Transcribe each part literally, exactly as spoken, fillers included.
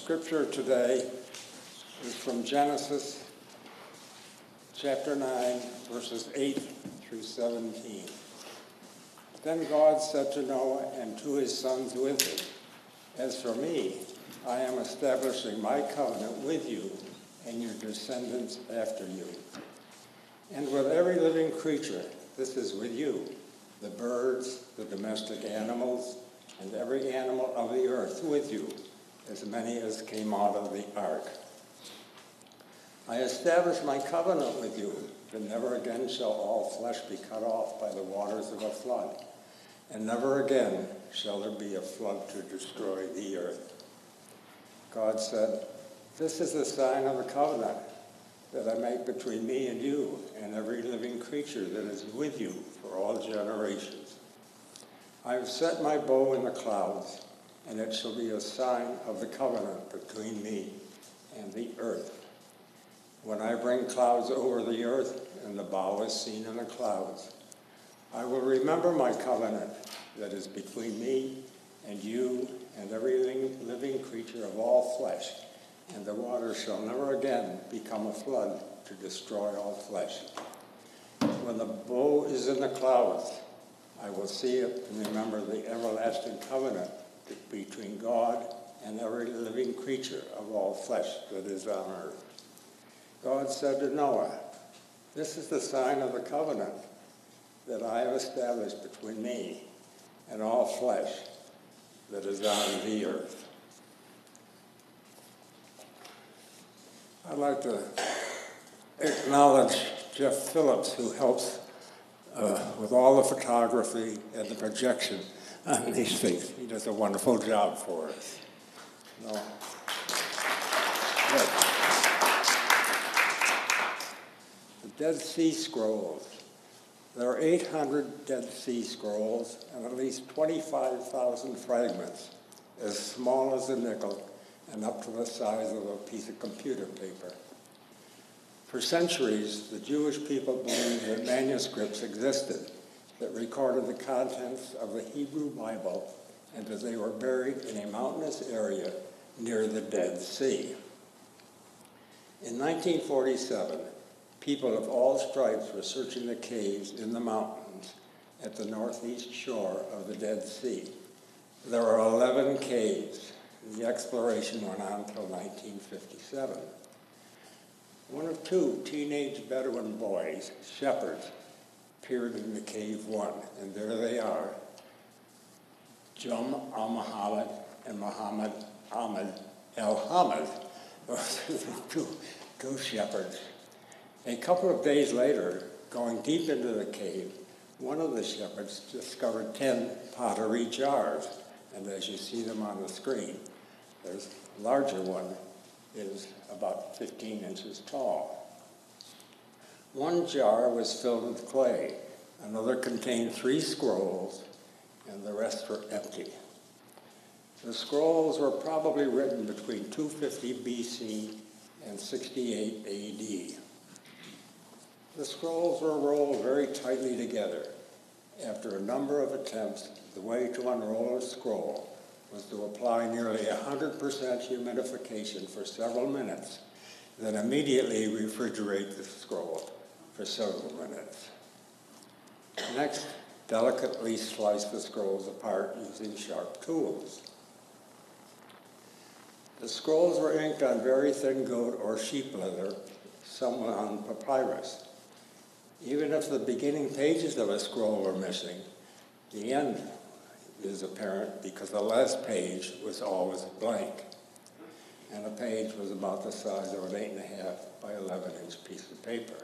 scripture today is from Genesis chapter nine, verses eight through seventeen. Then God said to Noah and to his sons with him, "As for me, I am establishing my covenant with you and your descendants after you. And with every living creature, this is with you, the birds, the domestic animals, and every animal of the earth with you, as many as came out of the ark. I establish my covenant with you, that never again shall all flesh be cut off by the waters of a flood, and never again shall there be a flood to destroy the earth." God said, "This is the sign of the covenant that I make between me and you and every living creature that is with you for all generations. I have set my bow in the clouds, and it shall be a sign of the covenant between me and the earth. When I bring clouds over the earth, and the bow is seen in the clouds, I will remember my covenant that is between me and you and every living creature of all flesh, and the water shall never again become a flood to destroy all flesh. When the bow is in the clouds, I will see it and remember the everlasting covenant between God and every living creature of all flesh that is on earth." God said to Noah, "This is the sign of the covenant that I have established between me and all flesh that is on the earth." I'd like to acknowledge Jeff Phillips, who helps uh, with all the photography and the projection on these things. He does a wonderful job for us. No. The Dead Sea Scrolls. There are eight hundred Dead Sea Scrolls and at least twenty-five thousand fragments, as small as a nickel and up to the size of a piece of computer paper. For centuries, the Jewish people believed that manuscripts existed that recorded the contents of the Hebrew Bible and that they were buried in a mountainous area near the Dead Sea. In nineteen forty-seven, people of all stripes were searching the caves in the mountains at the northeast shore of the Dead Sea. There were eleven caves. The exploration went on until nineteen fifty-seven. One of two teenage Bedouin boys, shepherds, appeared in the cave one, and there they are, Jum al-Muhammad and Muhammad Ahmed el-Hamid, those are the two, two shepherds. A couple of days later, going deep into the cave, one of the shepherds discovered ten pottery jars, and as you see them on the screen, there's a larger one is about fifteen inches tall. One jar was filled with clay, another contained three scrolls, and the rest were empty. The scrolls were probably written between two fifty B C and sixty-eight A D. The scrolls were rolled very tightly together. After a number of attempts, the way to unroll a scroll was to apply nearly one hundred percent humidification for several minutes, then immediately refrigerate the scroll for several minutes. Next, delicately slice the scrolls apart using sharp tools. The scrolls were inked on very thin goat or sheep leather, some on papyrus. Even if the beginning pages of a scroll were missing, the end is apparent because the last page was always blank, and a page was about the size of an eight and a half by eleven inch piece of paper.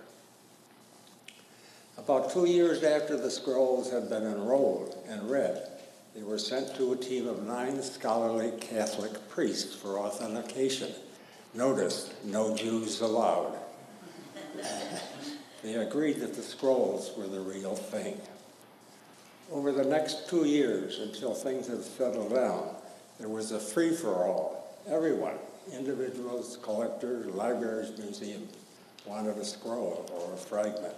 About two years after the scrolls had been enrolled and read, they were sent to a team of nine scholarly Catholic priests for authentication. Notice, no Jews allowed. They agreed that the scrolls were the real thing. Over the next two years, until things had settled down, there was a free-for-all. Everyone, individuals, collectors, libraries, museums, wanted a scroll or a fragment.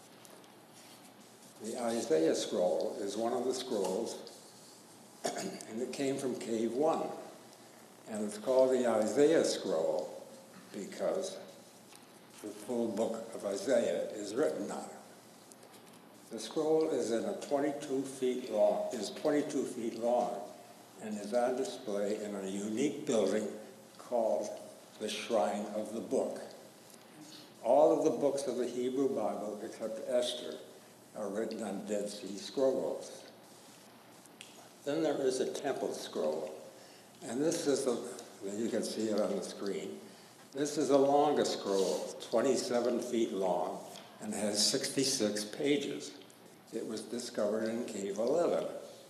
The Isaiah scroll is one of the scrolls, and it came from Cave One. And it's called the Isaiah Scroll because the full book of Isaiah is written on it. The scroll is in a twenty-two feet long, is twenty-two feet long, and is on display in a unique building called the Shrine of the Book. All of the books of the Hebrew Bible, except Esther, are written on Dead Sea Scrolls. Then there is a temple scroll, and this is the, you can see it on the screen. This is the longest scroll, twenty-seven feet long, and has sixty-six pages. It was discovered in Cave eleven.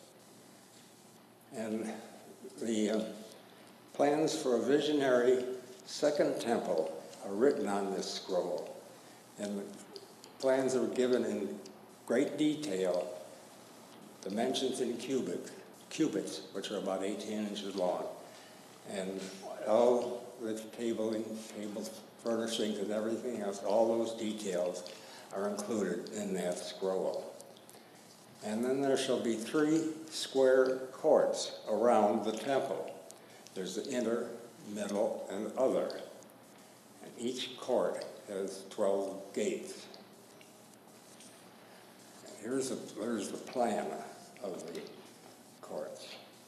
And the uh, plans for a visionary second temple are written on this scroll. And the plans are given in great detail, dimensions in cubic, cubits, which are about eighteen inches long. And all the tabling, table furnishings and everything else, all those details are included in that scroll. And then there shall be three square courts around the temple. There's the inner, middle, and other. And each court has twelve gates. And here's, a, here's the plan of the courts.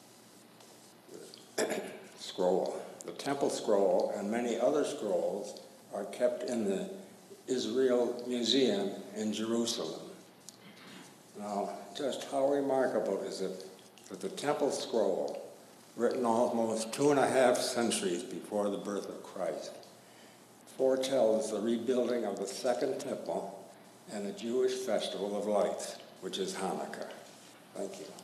The scroll. The temple scroll and many other scrolls are kept in the Israel Museum in Jerusalem. Now, just how remarkable is it that the temple scroll, written almost two and a half centuries before the birth of Christ, foretells the rebuilding of the second temple and the Jewish festival of lights, which is Hanukkah. Thank you.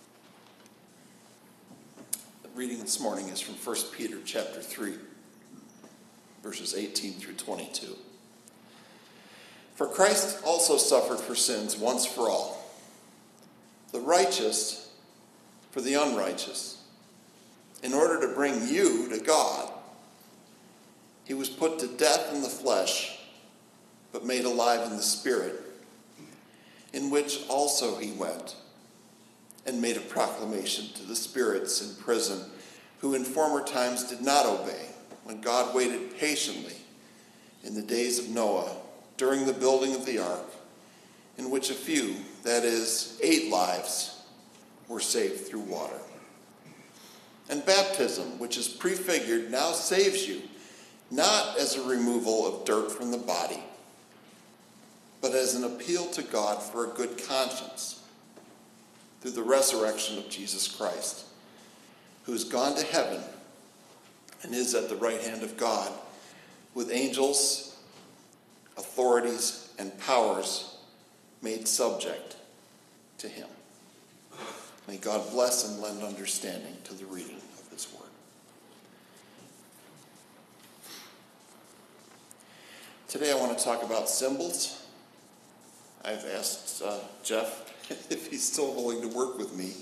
The reading this morning is from First Peter chapter three, verses eighteen through twenty-two. For Christ also suffered for sins once for all, the righteous for the unrighteous, in order to bring you to God. He was put to death in the flesh, but made alive in the spirit, in which also he went, and made a proclamation to the spirits in prison, who in former times did not obey, when God waited patiently in the days of Noah, during the building of the ark, in which a few, that is, eight lives, were saved through water. And baptism, which is prefigured, now saves you, not as a removal of dirt from the body, but as an appeal to God for a good conscience, through the resurrection of Jesus Christ, who has gone to heaven and is at the right hand of God, with angels, authorities, and powers made subject to him. May God bless and lend understanding to the reading of his word. Today I want to talk about symbols. I've asked uh, Jeff if he's still willing to work with me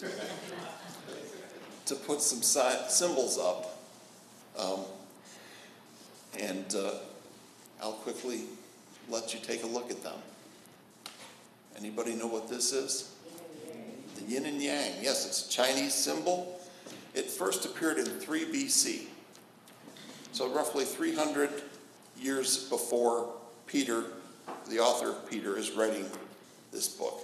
to put some si- symbols up. Um, and uh, I'll quickly let you take a look at them. Anybody know what this is? The yin and yang. Yes, it's a Chinese symbol. It first appeared in three B C. So roughly three hundred years before Peter, the author of Peter, is writing this book.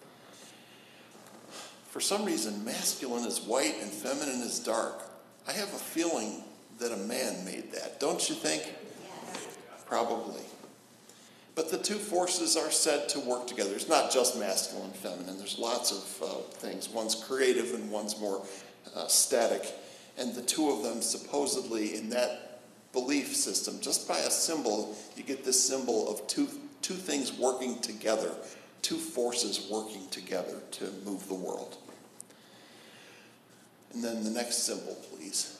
For some reason, masculine is white and feminine is dark. I have a feeling that a man made that. Don't you think? Yes. Probably. But the two forces are said to work together. It's not just masculine and feminine. There's lots of uh, things. One's creative and one's more uh, static. And the two of them supposedly in that belief system, just by a symbol, you get this symbol of two, two things working together, two forces working together to move the world. And then the next symbol, please.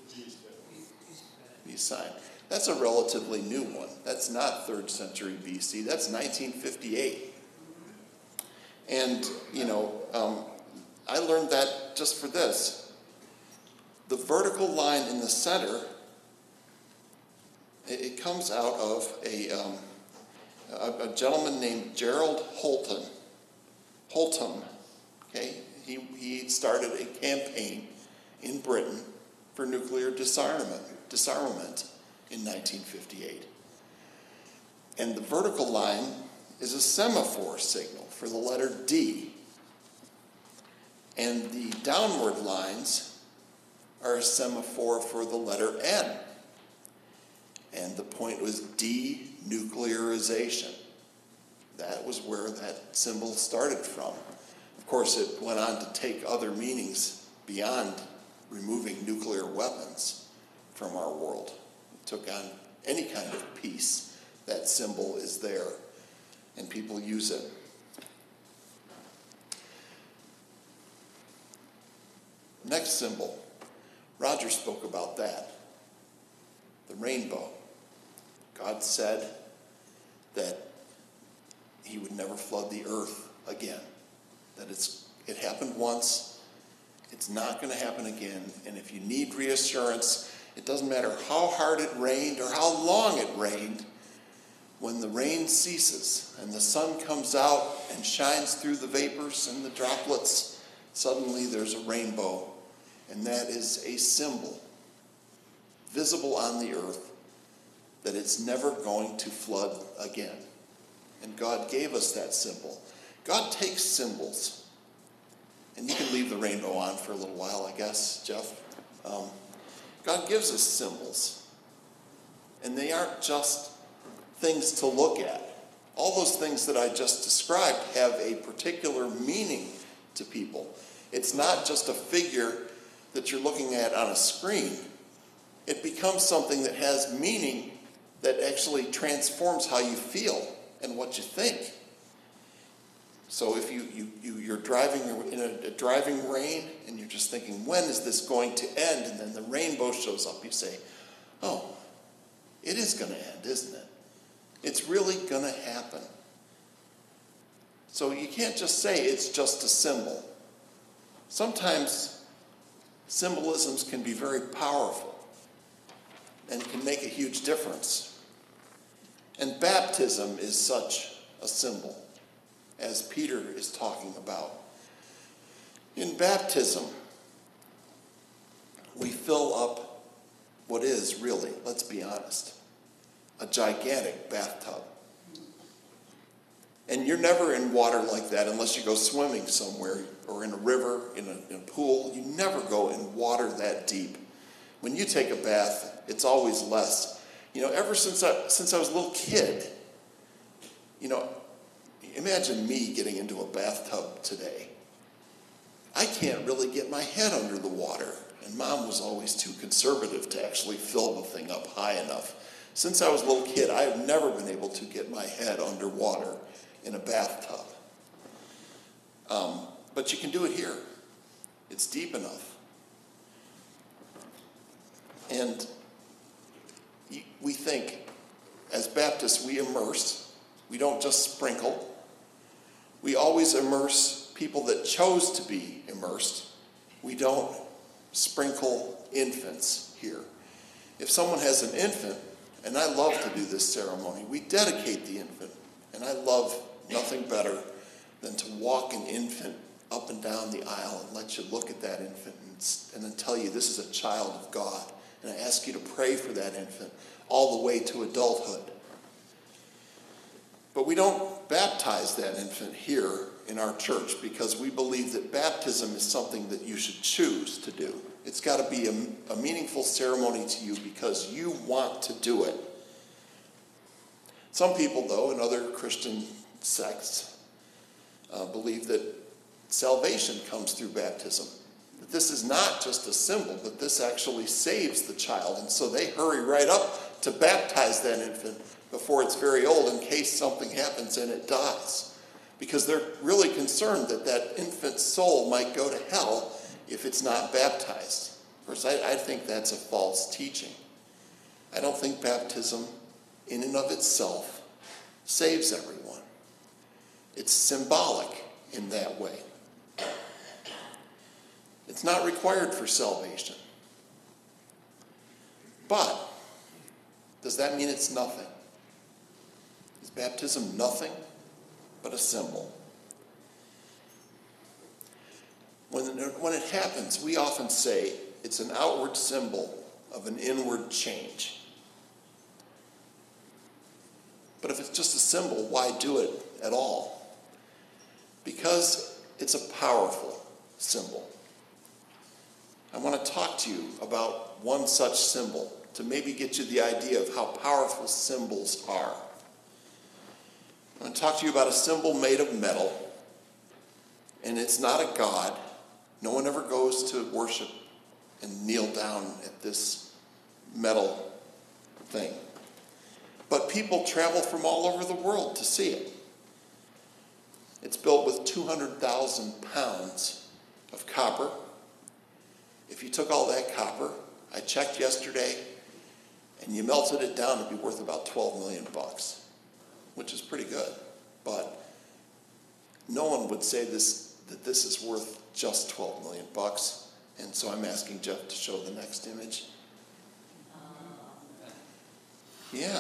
Peace sign. That's a relatively new one. That's not third century B C. That's nineteen fifty-eight. And, you know, um, I learned that just for this. The vertical line in the center, it, it comes out of a, um, a, a gentleman named Gerald Holton. Holton, okay? He, he started a campaign in Britain for nuclear disarmament, disarmament in nineteen fifty-eight. And the vertical line is a semaphore signal for the letter D. And the downward lines are a semaphore for the letter N. And the point was denuclearization. That was where that symbol started from. Of course, it went on to take other meanings beyond removing nuclear weapons from our world. It took on any kind of peace. That symbol is there, and people use it. Next symbol, Roger spoke about that, the rainbow. God said that he would never flood the earth again, that it's it happened once, it's not going to happen again, and if you need reassurance, it doesn't matter how hard it rained or how long it rained, when the rain ceases and the sun comes out and shines through the vapors and the droplets, suddenly there's a rainbow, and that is a symbol visible on the earth that it's never going to flood again. And God gave us that symbol. God takes symbols, and you can leave the rainbow on for a little while, I guess, Jeff. Um, God gives us symbols, and they aren't just things to look at. All those things that I just described have a particular meaning to people. It's not just a figure that you're looking at on a screen. It becomes something that has meaning that actually transforms how you feel and what you think. So if you, you, you, you're driving in a, a driving rain and you're just thinking, when is this going to end? And then the rainbow shows up, you say, oh, it is going to end, isn't it? It's really going to happen. So you can't just say it's just a symbol. Sometimes symbolisms can be very powerful and can make a huge difference. And baptism is such a symbol, as Peter is talking about. In baptism, we fill up what is really, let's be honest, a gigantic bathtub. And you're never in water like that unless you go swimming somewhere or in a river, in a, in a pool. You never go in water that deep. When you take a bath, it's always less. You know, ever since I, since I was a little kid, you know, imagine me getting into a bathtub today. I can't really get my head under the water. And Mom was always too conservative to actually fill the thing up high enough. Since I was a little kid, I have never been able to get my head underwater in a bathtub. Um, but you can do it here. It's deep enough. And we think, as Baptists, we immerse. We don't just sprinkle. We always immerse people that chose to be immersed. We don't sprinkle infants here. If someone has an infant, and I love to do this ceremony, we dedicate the infant. And I love nothing better than to walk an infant up and down the aisle and let you look at that infant and, and then tell you this is a child of God. And I ask you to pray for that infant all the way to adulthood. But we don't baptize that infant here in our church because we believe that baptism is something that you should choose to do. It's got to be a, a meaningful ceremony to you because you want to do it. Some people, though, in other Christian sects, uh, believe that salvation comes through baptism. That this is not just a symbol, but this actually saves the child. And so they hurry right up to baptize that infant before it's very old in case something happens and it dies. Because they're really concerned that that infant's soul might go to hell if it's not baptized. Of course, I, I think that's a false teaching. I don't think baptism in and of itself saves everyone. It's symbolic in that way. It's not required for salvation. But does that mean it's nothing? Is baptism nothing but a symbol? When, when it happens, we often say It's an outward symbol of an inward change. But if it's just a symbol, why do it at all? Because it's a powerful symbol. I want to talk to you about one such symbol to maybe get you the idea of how powerful symbols are. I'm going to talk to you about a symbol made of metal, and it's not a god. No one ever goes to worship and kneel down at this metal thing. But people travel from all over the world to see it. It's built with two hundred thousand pounds of copper. If you took all that copper, I checked yesterday, and you melted it down, it'd be worth about twelve million bucks, which is pretty good. But no one would say this that this is worth just twelve million bucks. And so I'm asking Jeff to show the next image. Yeah.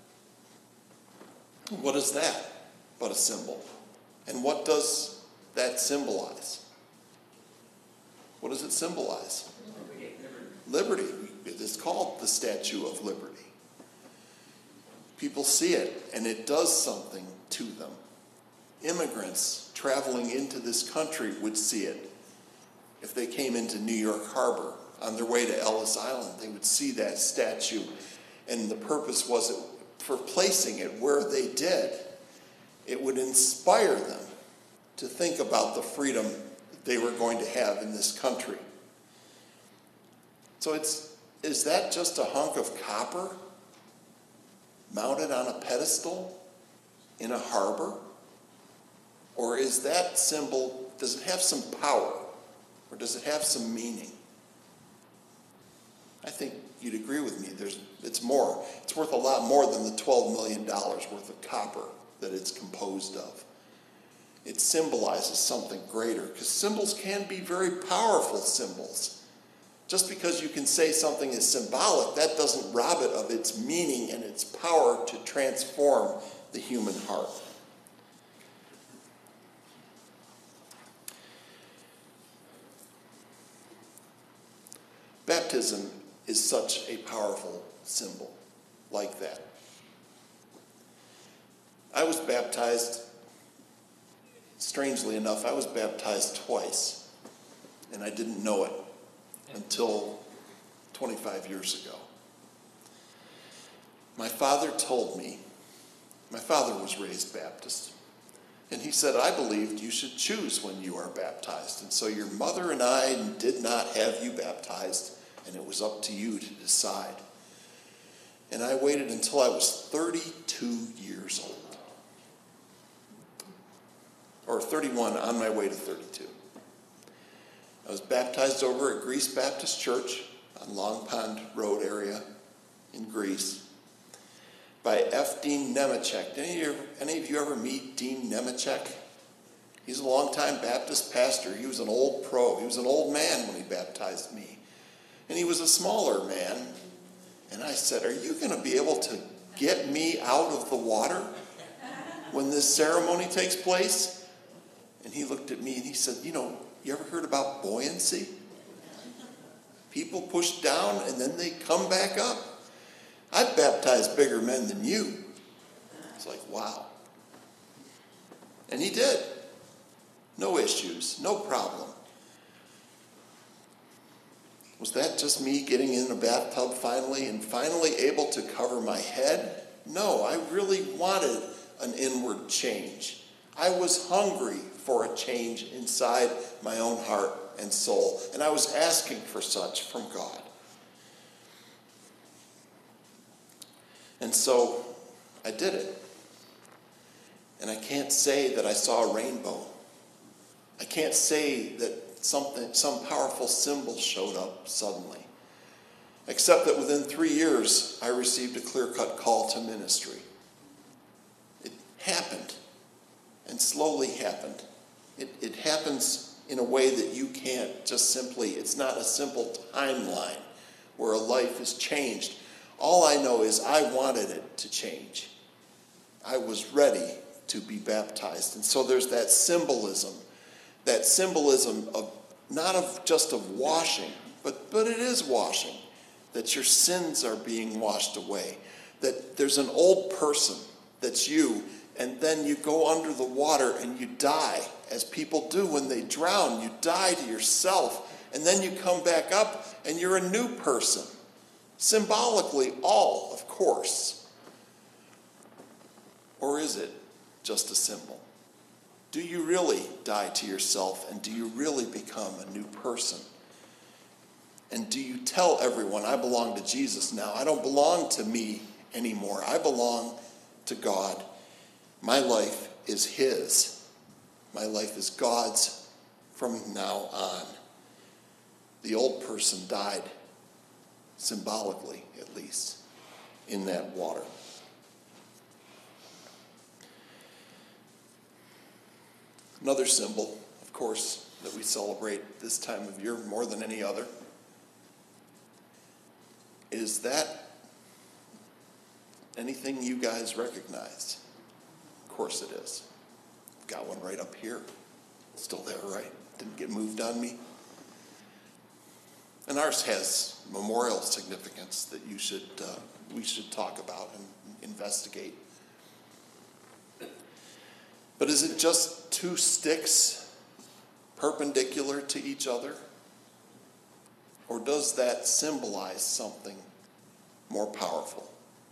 What is that but a symbol? And what does that symbolize? What does it symbolize? Liberty. Liberty. It's called the Statue of Liberty. People see it, and it does something to them. Immigrants traveling into this country would see it. If they came into New York Harbor on their way to Ellis Island, they would see that statue. And the purpose was it, for placing it where they did, it would inspire them to think about the freedom they were going to have in this country. So it's, is that just a hunk of copper mounted on a pedestal in a harbor? Or is that symbol, does it have some power? Or does it have some meaning? I think you'd agree with me. There's, it's more. It's worth a lot more than the twelve million dollars worth of copper that it's composed of. It symbolizes something greater, because symbols can be very powerful symbols. Just because you can say something is symbolic, that doesn't rob it of its meaning and its power to transform the human heart. Baptism is such a powerful symbol like that. I was baptized, strangely enough, I was baptized twice, and I didn't know it until twenty-five years ago. My father told me, my father was raised Baptist, and he said, I believed you should choose when you are baptized. And so your mother and I did not have you baptized, and it was up to you to decide. And I waited until I was thirty-two years old. Or thirty-one, on my way to thirty-two. I was baptized over at Greece Baptist Church on Long Pond Road area in Greece by F. Dean Nemechek. Any of, you, any of you ever meet Dean Nemechek? He's a longtime Baptist pastor. He was an old pro. He was an old man when he baptized me. And he was a smaller man. And I said, are you going to be able to get me out of the water when this ceremony takes place? And he looked at me and he said, you know, you ever heard about buoyancy? People push down and then they come back up. I've baptized bigger men than you. It's like, wow. And he did. No issues, no problem. Was that just me getting in a bathtub finally and finally able to cover my head? No, I really wanted an inward change. I was hungry for a change inside my own heart and soul, and I was asking for such from God. And so I did it. And I can't say that I saw a rainbow. I can't say that something, some powerful symbol showed up suddenly. Except that within three years, I received a clear-cut call to ministry. It happened, and slowly happened. It, it happens in a way that you can't just simply, it's not a simple timeline where a life is changed. All I know is I wanted it to change. I was ready to be baptized. And so there's that symbolism, that symbolism of not of just of washing, But, but it is washing, that your sins are being washed away, that there's an old person that's you, and then you go under the water and you die, as people do when they drown. You die to yourself, and then you come back up and you're a new person. Symbolically, all, of course. Or is it just a symbol? Do you really die to yourself, and do you really become a new person? And do you tell everyone, I belong to Jesus now. I don't belong to me anymore. I belong to God. My life is his. My life is God's from now on. The old person died, symbolically at least, in that water. Another symbol, of course, that we celebrate this time of year more than any other is that anything you guys recognize? Of course it is. Got one right up here. Still there, right? Didn't get moved on me. And ours has memorial significance that you should uh, we should talk about and investigate. But is it just two sticks perpendicular to each other? Or does that symbolize something more powerful?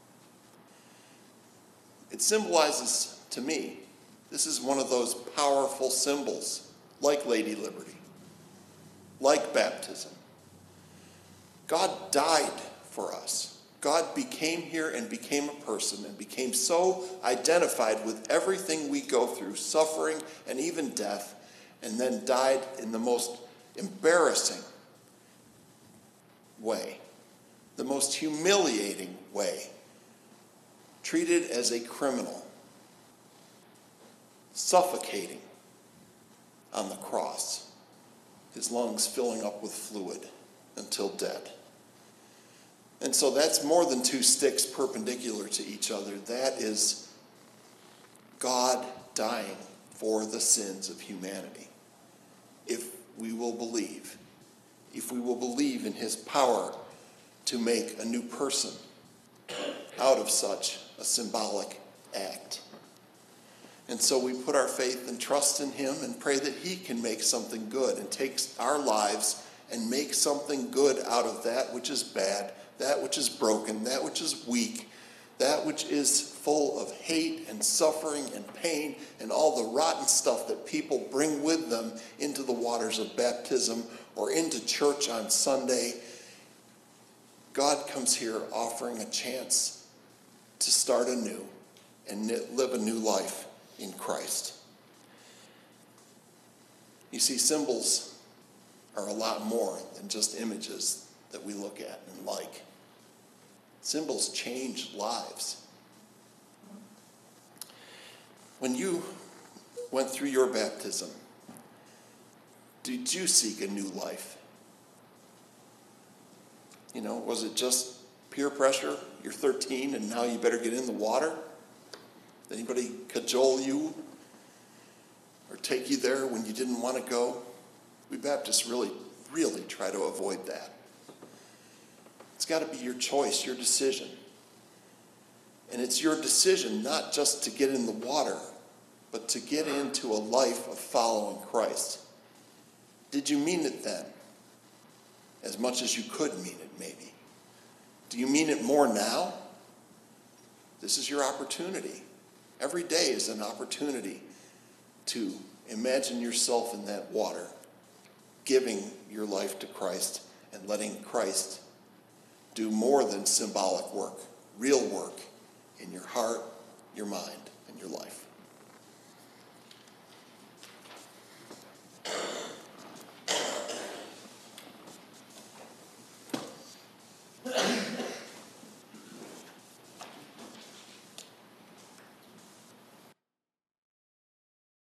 It symbolizes, to me, this is one of those powerful symbols, like Lady Liberty, like baptism. God died for us. God became here and became a person and became so identified with everything we go through, suffering and even death, and then died in the most embarrassing way, the most humiliating way, treated as a criminal, suffocating on the cross, his lungs filling up with fluid until dead. And so that's more than two sticks perpendicular to each other. That is God dying for the sins of humanity. If we will believe, if we will believe in his power to make a new person out of such a symbolic act. And so we put our faith and trust in him and pray that he can make something good and take our lives and make something good out of that which is bad, that which is broken, that which is weak, that which is full of hate and suffering and pain and all the rotten stuff that people bring with them into the waters of baptism or into church on Sunday. God comes here offering a chance to start anew and live a new life in Christ. You see, symbols are a lot more than just images that we look at and like. Symbols change lives. When you went through your baptism, did you seek a new life? You know, was it just peer pressure? You're thirteen and now you better get in the water? Did anybody cajole you or take you there when you didn't want to go? We Baptists really, really try to avoid that. It's got to be your choice, your decision. And it's your decision not just to get in the water, but to get into a life of following Christ. Did you mean it then? As much as you could mean it, maybe. Do you mean it more now? This is your opportunity. Every day is an opportunity to imagine yourself in that water, giving your life to Christ and letting Christ do more than symbolic work, real work in your heart, your mind, and your life.